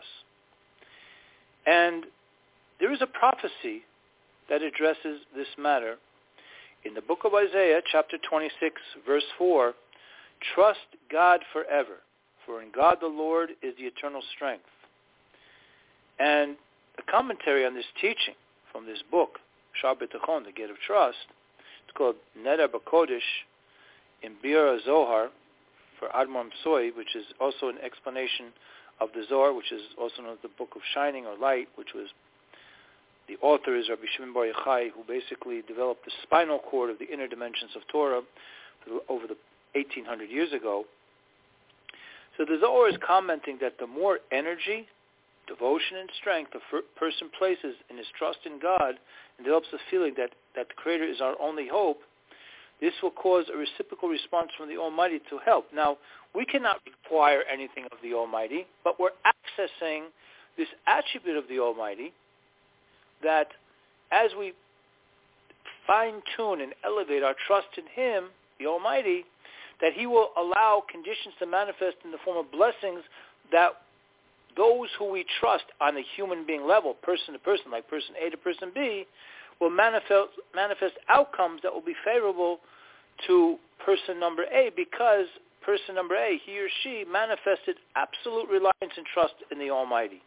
And there is a prophecy that addresses this matter. In the book of Isaiah, chapter twenty-six, verse four, trust God forever, for in God the Lord is the eternal strength. And a commentary on this teaching from this book, Shar B'Tachon, the Gate of Trust, it's called Neder B'Kodesh in Bir Zohar for Admor Msoy, which is also an explanation of the Zohar, which is also known as the Book of Shining or Light, which was the author is Rabbi Shimon Bar Yochai, who basically developed the spinal cord of the inner dimensions of Torah over the eighteen hundred years ago. So the Zohar is commenting that the more energy, devotion, and strength a person places in his trust in God and develops the feeling that, that the Creator is our only hope, this will cause a reciprocal response from the Almighty to help. Now, we cannot require anything of the Almighty, but we're accessing this attribute of the Almighty that as we fine-tune and elevate our trust in Him, the Almighty, that He will allow conditions to manifest in the form of blessings that those who we trust on a human being level, person to person, like person A to person B, will manifest, manifest outcomes that will be favorable to person number A, because person number A, he or she, manifested absolute reliance and trust in the Almighty.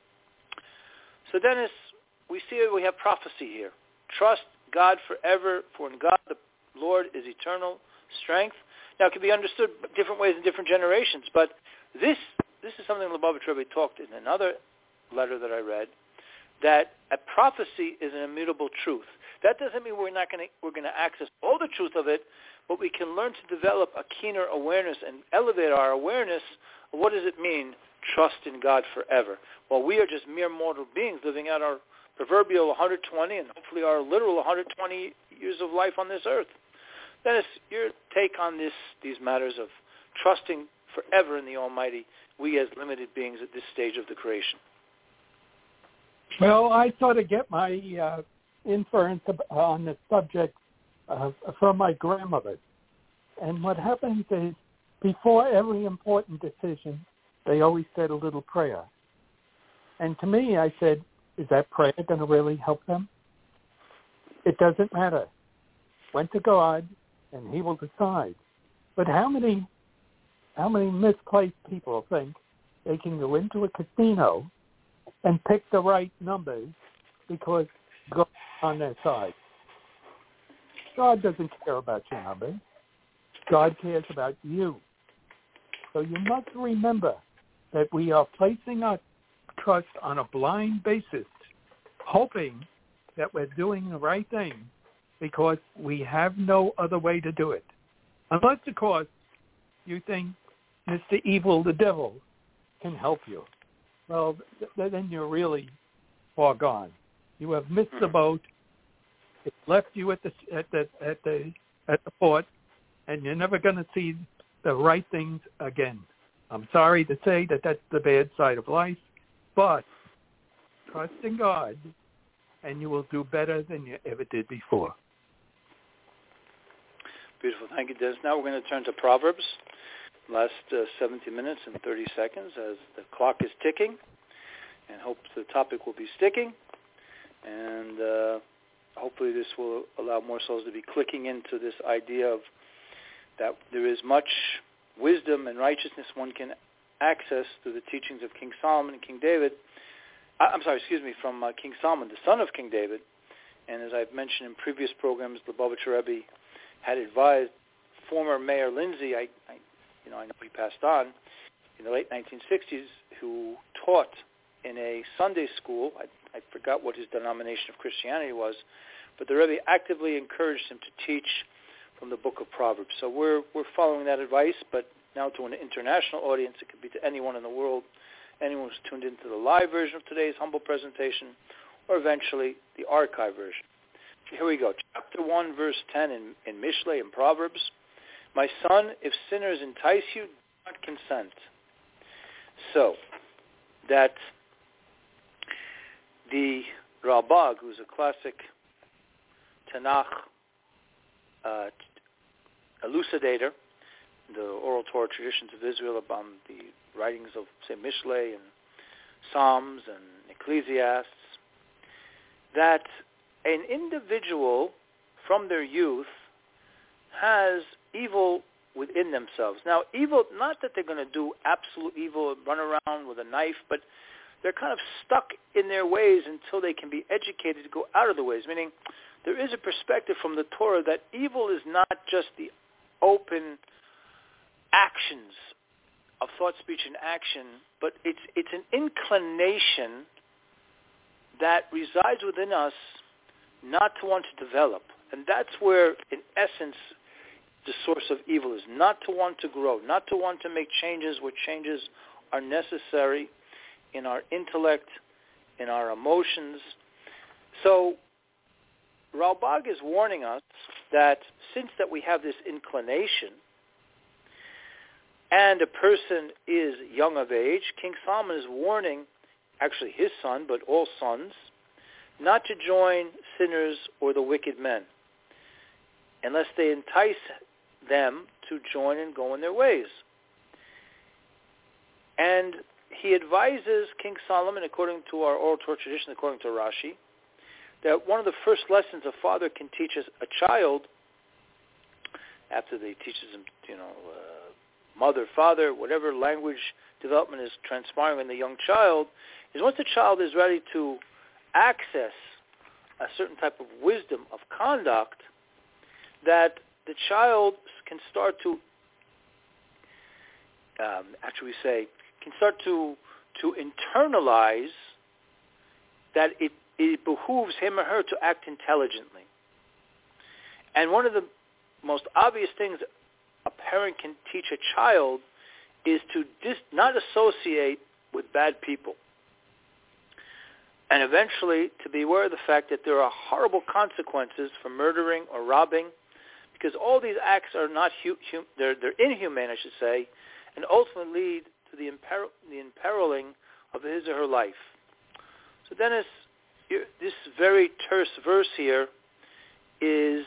So Dennis, we see we have prophecy here. Trust God forever, for in God the Lord is eternal strength. Now, it can be understood different ways in different generations, but this this is something Lubavitch Rebbe talked in another letter that I read, that a prophecy is an immutable truth. That doesn't mean we're not going to we're going to access all the truth of it, but we can learn to develop a keener awareness and elevate our awareness of what does it mean, trust in God forever. Well, we are just mere mortal beings living out our proverbial one hundred twenty and hopefully our literal one hundred twenty years of life on this earth. Dennis, your take on this, these matters of trusting forever in the Almighty, we as limited beings at this stage of the creation. Well, I sort of get my uh, inference on the subject uh, from my grandmother. And what happens is, before every important decision, they always said a little prayer. And to me, I said, is that prayer going to really help them? It doesn't matter. Went to God, and He will decide. But how many, how many misplaced people think they can go into a casino and pick the right numbers because God's on their side? God doesn't care about your numbers. God cares about you. So you must remember that we are placing our trust on a blind basis, hoping that we're doing the right thing because we have no other way to do it. Unless, of course, you think Mister Evil, the devil, can help you. Well, th- then you're really far gone. You have missed the boat. It left you at the at the at the at the port, and you're never going to see the right things again. I'm sorry to say that that's the bad side of life, but trust in God, and you will do better than you ever did before. Beautiful. Thank you, Dennis. Now we're going to turn to Proverbs. Last uh, seventy minutes and thirty seconds as the clock is ticking, and hope the topic will be sticking. And uh, hopefully this will allow more souls to be clicking into this idea of that there is much wisdom and righteousness one can access through the teachings of King Solomon and King David. I'm sorry, excuse me, from uh, King Solomon, the son of King David. And as I've mentioned in previous programs, the Lubavitcher Rebbe had advised former Mayor Lindsay, I, I, you know, I know he passed on, in the late nineteen sixties, who taught in a Sunday school. I, I forgot what his denomination of Christianity was, but the Rebbe actively encouraged him to teach from the book of Proverbs. So we're we're following that advice, but now to an international audience. It could be to anyone in the world, anyone who's tuned into the live version of today's humble presentation, or eventually the archive version. So here we go. Chapter one, verse ten in, in Mishlei, in Proverbs. My son, if sinners entice you, do not consent. So, that the Ralbag, who's a classic Tanakh uh, elucidator, the oral Torah traditions of Israel about the writings of, say, Mishlei and Psalms and Ecclesiastes, that an individual from their youth has evil within themselves. Now, evil, not that they're going to do absolute evil and run around with a knife, but they're kind of stuck in their ways until they can be educated to go out of the ways, meaning there is a perspective from the Torah that evil is not just the open actions of thought, speech, and action, but it's it's an inclination that resides within us not to want to develop. And that's where, in essence, the source of evil is, not to want to grow, not to want to make changes where changes are necessary in our intellect, in our emotions. So Ralbag is warning us that since that we have this inclination and a person is young of age, King Solomon is warning actually his son, but all sons, not to join sinners or the wicked men, unless they entice them to join and go in their ways. And he advises King Solomon, according to our oral Torah tradition, according to Rashi, that one of the first lessons a father can teach a child, after they teaches him, you know, uh, mother, father, whatever language development is transpiring in the young child, is once the child is ready to access a certain type of wisdom of conduct, that the child can start to, um, actually we say, can start to to internalize that it, it behooves him or her to act intelligently. And one of the most obvious things a parent can teach a child is to dis, not associate with bad people. And eventually to be aware of the fact that there are horrible consequences for murdering or robbing, because all these acts are not, hu- hum, they're, they're inhumane, I should say, and ultimately lead to the, imper- the imperiling of his or her life. So Dennis, this very terse verse here is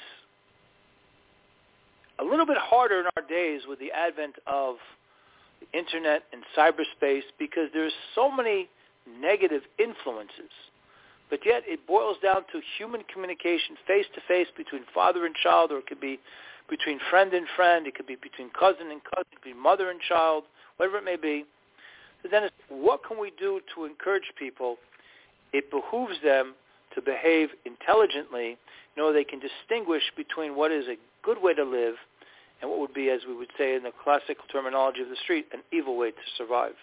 a little bit harder in our days with the advent of the internet and cyberspace, because there's so many negative influences. But yet it boils down to human communication face-to-face between father and child, or it could be between friend and friend, it could be between cousin and cousin, it could be mother and child, whatever it may be. So then it's, what can we do to encourage people? It behooves them to behave intelligently. You know, they can distinguish between what is a good way to live and what would be, as we would say in the classical terminology of the street, an evil way to survive.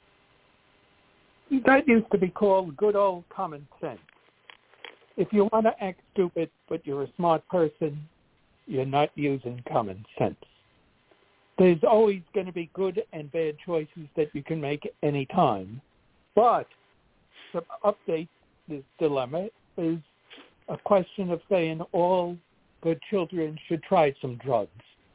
That used to be called good old common sense. If you want to act stupid but you're a smart person, you're not using common sense. There's always going to be good and bad choices that you can make at any time. But to update this dilemma is a question of saying all good children should try some drugs.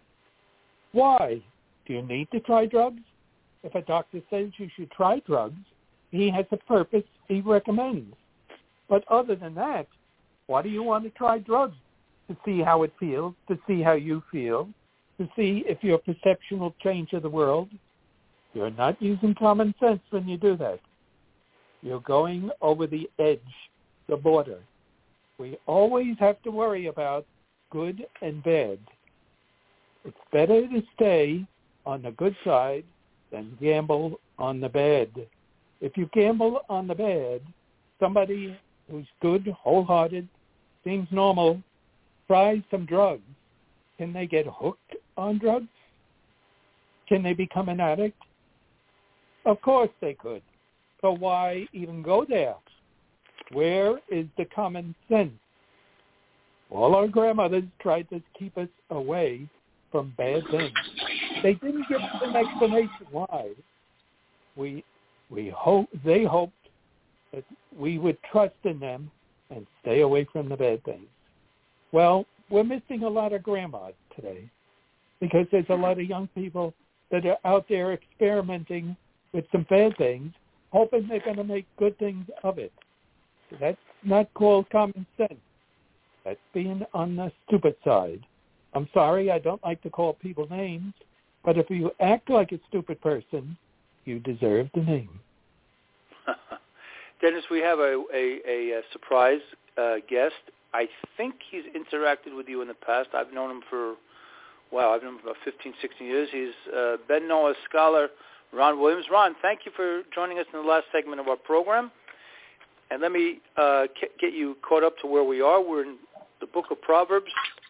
Why? Do you need to try drugs? If a doctor says you should try drugs, he has a purpose he recommends. But other than that, why do you want to try drugs? To see how it feels, to see how you feel, to see if your perception will change of the world. You're not using common sense when you do that. You're going over the edge, the border. We always have to worry about good and bad. It's better to stay on the good side than gamble on the bad. If you gamble on the bad, somebody who's good, wholehearted, seems normal, tries some drugs. Can they get hooked on drugs? Can they become an addict? Of course they could. So why even go there? Where is the common sense? All our grandmothers tried to keep us away from bad things. They didn't give us an explanation why. We we hope they hoped that we would trust in them and stay away from the bad things. Well, we're missing a lot of grandmas today because there's a lot of young people that are out there experimenting with some bad things, hoping they're going to make good things of it. That's not called common sense. That's being on the stupid side. I'm sorry, I don't like to call people names, but if you act like a stupid person, you deserve the name. Dennis, we have a, a, a, a surprise uh, guest. I think he's interacted with you in the past. I've known him for, wow, I've known him for about fifteen, sixteen years. He's uh, Ben Noah scholar Ron Williams. Ron, thank you for joining us in the last segment of our program. And let me uh, get you caught up to where we are. We're in the book of Proverbs,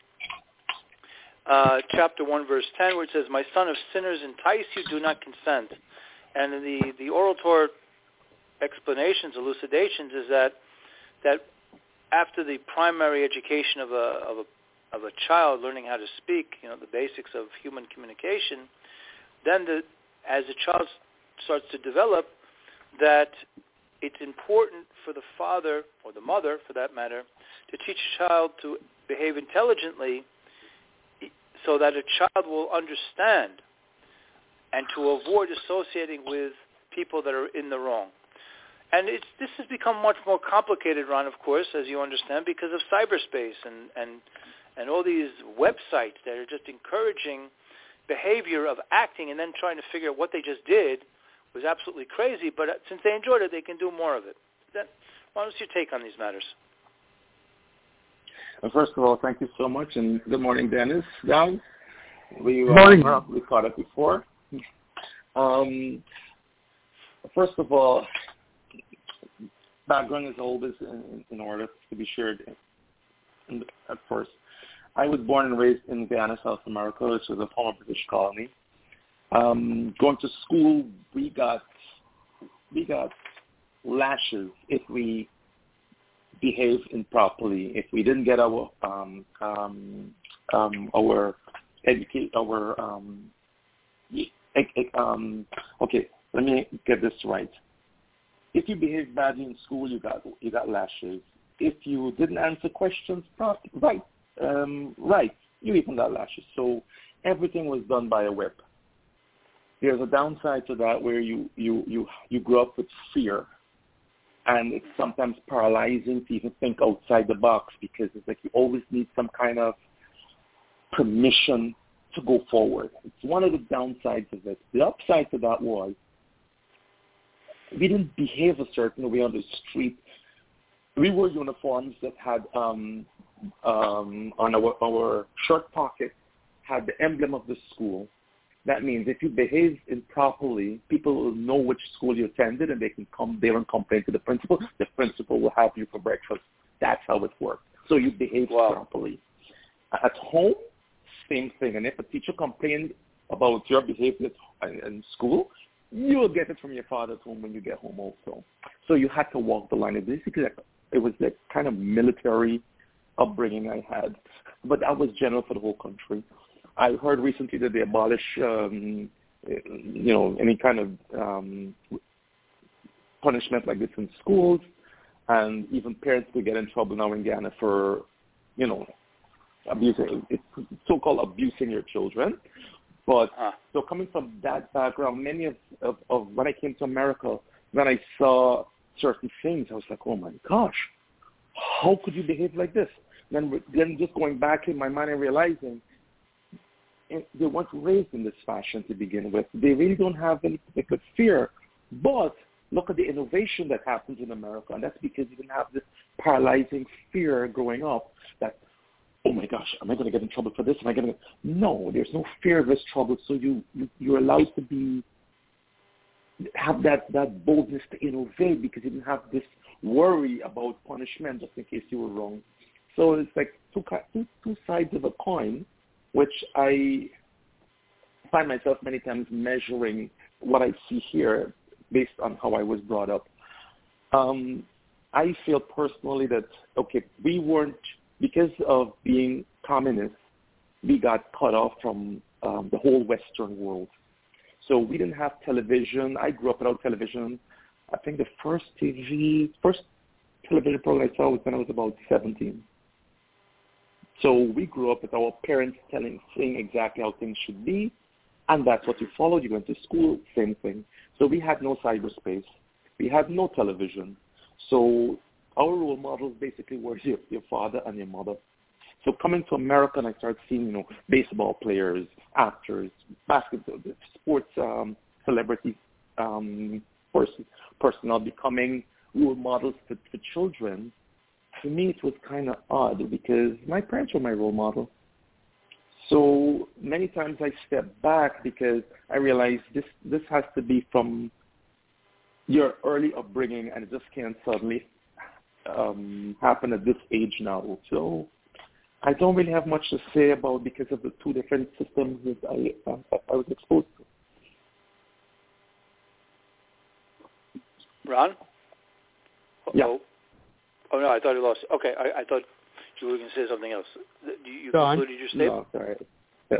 uh, chapter one, verse ten, where it says, "My son, if sinners entice you, do not consent." And in the, the oral Torah explanations, elucidations, is that that after the primary education of a, of a of a child learning how to speak, you know, the basics of human communication, then the, as the child starts to develop, that it's important for the father, or the mother for that matter, to teach a child to behave intelligently so that a child will understand and to avoid associating with people that are in the wrong. And it's, this has become much more complicated, Ron, of course, as you understand, because of cyberspace and, and, and all these websites that are just encouraging behavior of acting and then trying to figure out what they just did was absolutely crazy. But since they enjoyed it, they can do more of it. That, what's your take on these matters? Well, first of all, thank you so much, and good morning, Dennis. Guys, we, good morning, uh, Rob. We caught up before. Um, first of all, background is always in, in order to be shared in, in, at first. I was born and raised in Guyana, South America, which was a former British colony. Um, going to school, we got we got lashes if we behaved improperly. If we didn't get our um, um, um, our educate our um, um, okay. Let me get this right. If you behaved badly in school, you got you got lashes. If you didn't answer questions properly, right, um, right, you even got lashes. So everything was done by a whip. There's a downside to that where you you you you grow up with fear, and it's sometimes paralyzing to even think outside the box because it's like you always need some kind of permission to go forward. It's one of the downsides of it. The upside to that was we didn't behave a certain way on the street. We wore uniforms that had um, um, on our, our shirt pocket had the emblem of the school. That means if you behave improperly, people will know which school you attended, and they can come there and complain to the principal. The principal will have you for breakfast. That's how it works. So you behave wow. properly. At home, same thing. And if a teacher complained about your behavior in school, you will get it from your father at home when you get home also. So you had to walk the line. It basically like, it was like kind of military upbringing I had, but that was general for the whole country. I heard recently that they abolish, um, you know, any kind of um, punishment like this in schools, and even parents could get in trouble now in Guyana for, you know, abusing, it's so-called abusing your children. But huh. so coming from that background, many of, of, of when I came to America, when I saw certain things, I was like, oh my gosh, how could you behave like this? Then, then just going back in my mind and realizing they weren't raised in this fashion to begin with. They really don't have any particular fear. But look at the innovation that happens in America, and that's because you didn't have this paralyzing fear growing up that, oh my gosh, am I going to get in trouble for this? Am I going to? No, there's no fear of this trouble. So you, you you're allowed to be have that, that boldness to innovate because you didn't have this worry about punishment just in case you were wrong. So it's like two two, two sides of a coin, which I find myself many times measuring what I see here based on how I was brought up. Um, I feel personally that, okay, we weren't, because of being communists, we got cut off from um, the whole Western world. So we didn't have television. I grew up without television. I think the first T V, first television program I saw was when I was about seventeen. So we grew up with our parents telling, saying exactly how things should be, and that's what you followed. You went to school, same thing. So we had no cyberspace. We had no television. So our role models basically were your, your father and your mother. So coming to America, and I started seeing, you know, baseball players, actors, basketball, sports um, celebrities, um, person, personnel becoming role models for, for children. For me, it was kind of odd because my parents were my role model. So many times I step back because I realize this, this has to be from your early upbringing, and it just can't suddenly um, happen at this age now. So I don't really have much to say about because of the two different systems that I, uh, I was exposed to. Ron? Yeah. Oh, oh no, I thought you lost. Okay, I, I thought you were going to say something else. You, you no, concluded your statement? No, sorry. Yes,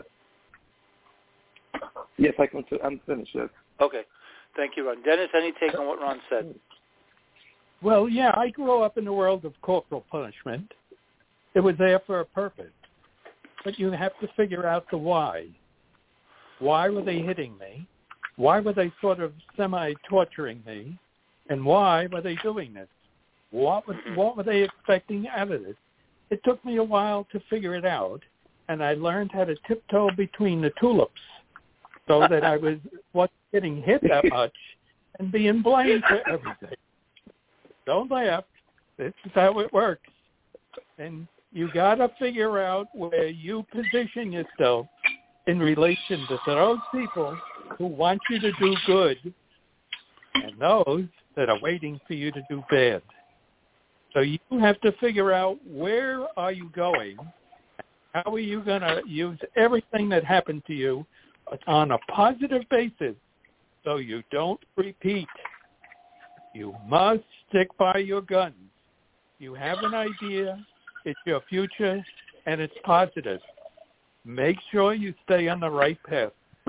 yes I can, I'm finished, yes. Okay. Thank you, Ron. Dennis, any take on what Ron said? Well, yeah, I grew up in the world of corporal punishment. It was there for a purpose. But you have to figure out the why. Why were they hitting me? Why were they sort of semi-torturing me? And why were they doing this? What was, what were they expecting out of this? It took me a while to figure it out, and I learned how to tiptoe between the tulips so that I was wasn't getting hit that much and being blamed for everything. Don't laugh. This is how it works. And you got to figure out where you position yourself in relation to those people who want you to do good and those that are waiting for you to do bad. So you have to figure out where are you going, how are you going to use everything that happened to you on a positive basis so you don't repeat. You must stick by your guns. You have an idea, it's your future, and it's positive. Make sure you stay on the right path.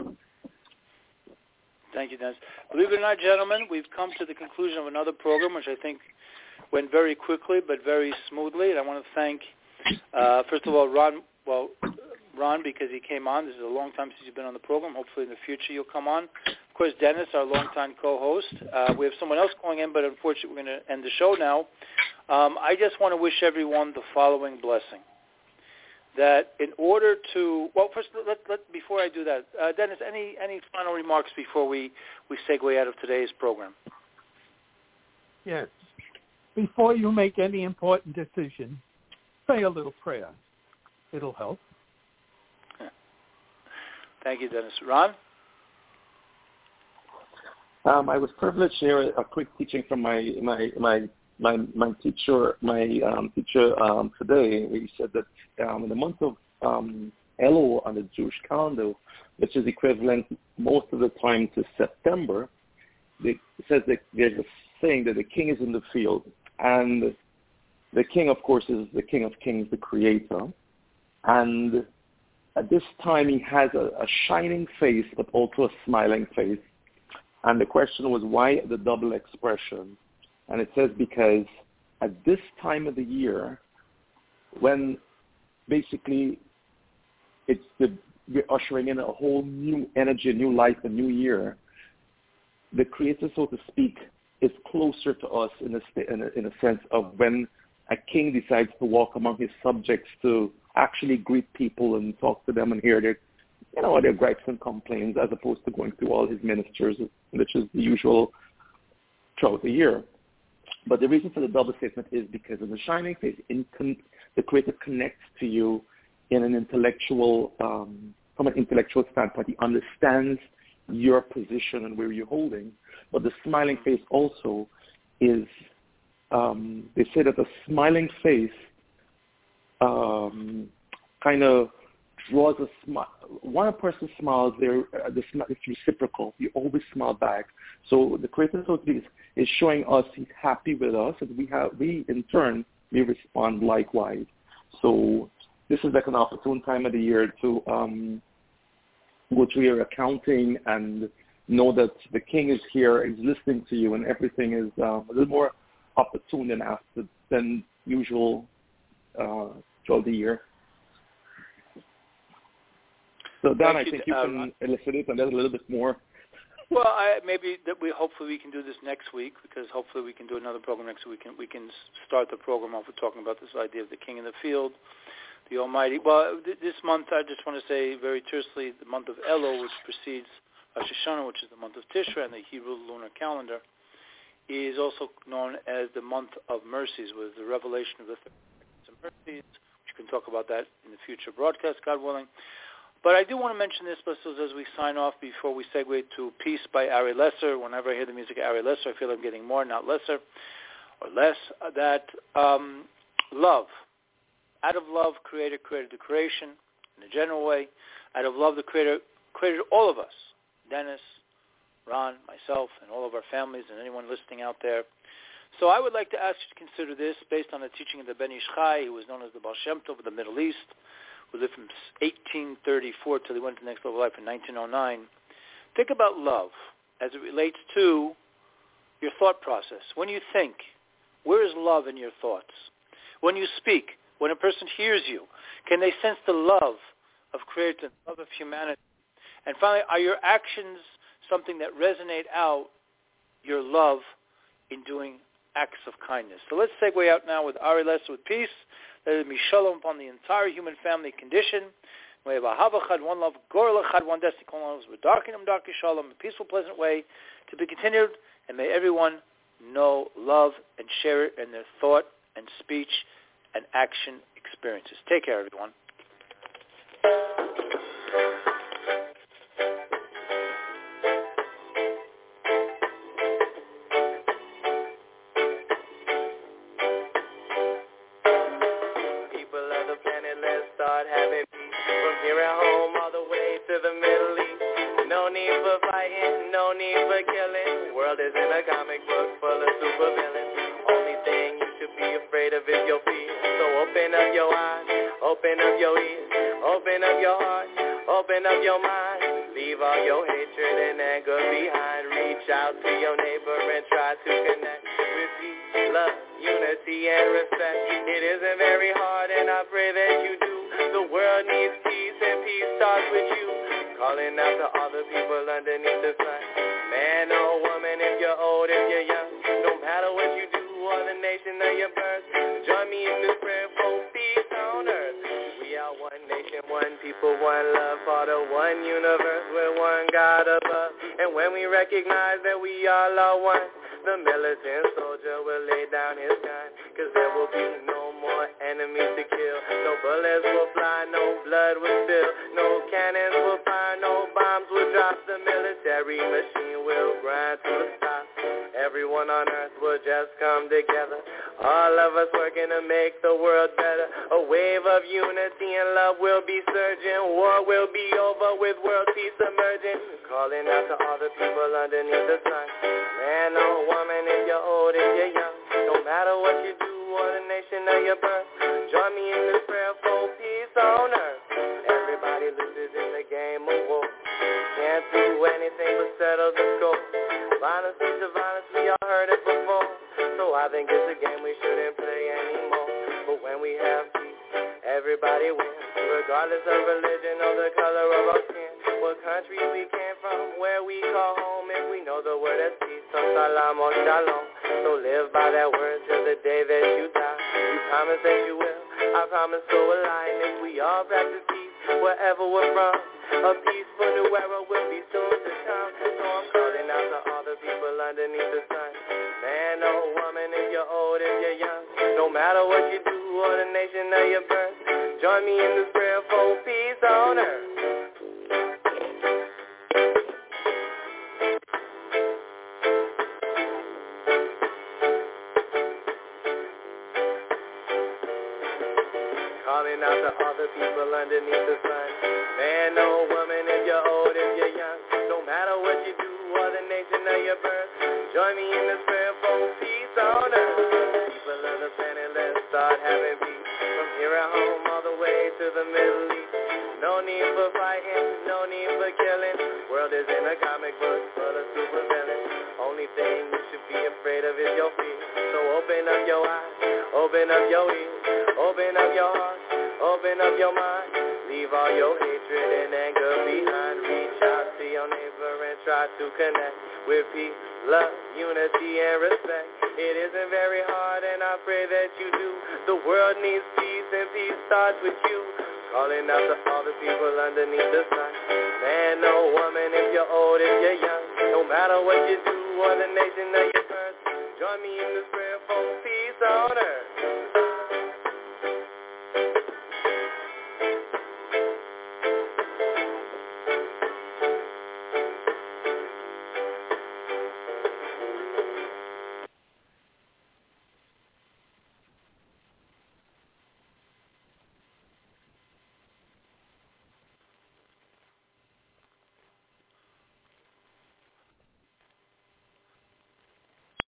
Thank you, Dennis. Believe it or not, gentlemen, we've come to the conclusion of another program, which I think went very quickly but very smoothly. And I want to thank, uh, first of all, Ron, well, Ron, because he came on. This is a long time since you've been on the program. Hopefully in the future you'll come on. Of course, Dennis, our longtime co-host. Uh, we have someone else calling in, but unfortunately we're going to end the show now. Um, I just want to wish everyone the following blessing. That in order to, well, first, let, let, before I do that, uh, Dennis, any, any final remarks before we, we segue out of today's program? Yes. Before you make any important decision, say a little prayer. It'll help. Thank you, Dennis. Ron? Um, I was privileged to hear a quick teaching from my my my my, my teacher my um, teacher um, today. He said that um, in the month of um, Elul on the Jewish calendar, which is equivalent most of the time to September, it says that there's a saying that the king is in the field, and the king, of course, is the King of Kings, the Creator, and at this time he has a, a shining face, but also a smiling face. And the question was, why the double expression? And it says because at this time of the year, when basically it's the, we're ushering in a whole new energy, a new life, a new year, the Creator, so to speak, is closer to us in a, in a, in a sense of when a king decides to walk among his subjects to actually greet people and talk to them and hear their, you know, their gripes and complaints, as opposed to going through all his ministers, which is the usual throughout the year. But the reason for the double statement is because of the shining face. In con- the Creator connects to you in an intellectual, um, from an intellectual standpoint. He understands your position and where you're holding. But the smiling face also is, um, they say that a smiling face um, kind of draws a smile. When a person smiles, they're, uh, the sm- it's reciprocal. You always smile back. So the Creator, so to speak, is showing us he's happy with us, and we have, we in turn, we respond likewise. So this is like an opportune time of the year to um, go through your accounting and know that the King is here, is listening to you, and everything is um, a little more opportune than after than usual uh, throughout the year. So Dan, I you, think you um, can elucidate on that a little bit more. Well, I, maybe that we hopefully we can do this next week, because hopefully we can do another program next week. We can we can start the program off with talking about this idea of the King in the field, the Almighty. Well, th- this month I just want to say very tersely, the month of Elul, which precedes Rosh Hashanah, which is the month of Tishrei and the Hebrew lunar calendar, is also known as the month of mercies, with the revelation of the thirty mercies. We can talk about that in the future broadcast, God willing. But I do want to mention this, listeners, as we sign off before we segue to Peace by Ari Lesser. Whenever I hear the music of Ari Lesser, I feel I'm getting more, not lesser, or less, that um, love. Out of love, Creator created the creation in a general way. Out of love, the Creator created all of us, Dennis, Ron, myself, and all of our families, and anyone listening out there. So I would like to ask you to consider this based on the teaching of the Ben Ish Chai, who was known as the Baal Shem Tov of the Middle East, who lived from eighteen thirty-four till he went to the next level of life in nineteen oh nine. Think about love as it relates to your thought process. When you think, where is love in your thoughts? When you speak, when a person hears you, can they sense the love of Creator, the love of humanity? And finally, are your actions something that resonate out your love in doing acts of kindness. So let's segue out now with Ari Lesser with peace. Let it be shalom upon the entire human family condition. We have ahava chad, one love, gorla chad, one destiny, with darkening dark shalom, a peaceful, pleasant way to be continued. And may everyone know, love, and share it in their thought and speech and action experiences. Take care, everyone. People of the planet, let's start having peace. From here at home all the way to the Middle East. No need for fighting, no need for killing. World is in a comic book full of supervillains. Only thing you should be afraid of is your fear. So open up your eyes, open up your ears, open up your heart, open up your mind. Leave all your hatred and anger behind. Reach out to your neighbor and try to connect with peace, love, unity, and respect. It isn't very hard, and I pray that you do. The world needs peace, and peace starts with you. Calling out to all the people underneath the sun. Man or woman, if you're old, if you're young, no matter what you do or the nation of your birth, join me in this prayer for peace on earth. We are one nation, one people, one love, part of one universe with one God above. And when we recognize that we all are one, the militant soldier will lay down his gun, cause there will be no more enemies to kill. No bullets will fly, no blood will spill, no cannons will fire, no bombs will drop. The military machine will grind to a stop. Everyone on earth will just come together, all of us working to make the world better. A wave of unity and love will be surging. War will be over with world peace emerging. Calling out to all the people underneath the sun. Man or woman, if you're old, if you're young, no matter what you do or the nation of your birth, join me in this prayer for peace on earth. Everybody loses in the game of war. Can't do anything but settle the score. Violence leads to violence, we all heard it before. So I think it's a game we shouldn't play anymore. But when we have peace, everybody wins, regardless of religion or the color of our skin. What country we came from, where we call home, if we know the word is peace, so salam or shalom. So live by that word till the day that you die. You promise that you will, I promise so will I. And if we all practice peace, wherever we're from, a peaceful new era will be soon to come. So I'm calling out to all the people underneath the sun. Man or woman, if you're old, if you're young, no matter what you do or the nation of your birth, join me in this prayer for peace on earth. Calling out to all the people underneath the sun. Man or woman, if you're old, if you're young, no matter what you do or the nation of your birth, join me in this prayer for peace on earth. People of the planet, let's start having peace. From here at home all the way to the Middle East. No need for fighting, no need for killing. World is in a comic book full of supervillains. Only thing you should be afraid of is your fear. So open up your eyes, open up your ears, open up your heart, open up your mind. Leave all your hatred and anger behind. Reach out to your neighbor and try to connect with peace, love, unity, and respect. It isn't very hard, and I pray that you do. The world needs peace, and peace starts with you. Calling out to all the people underneath the sun. Man or woman, if you're old, if you're young, no matter what you do or the nation of your birth, join me in this prayer for peace on earth.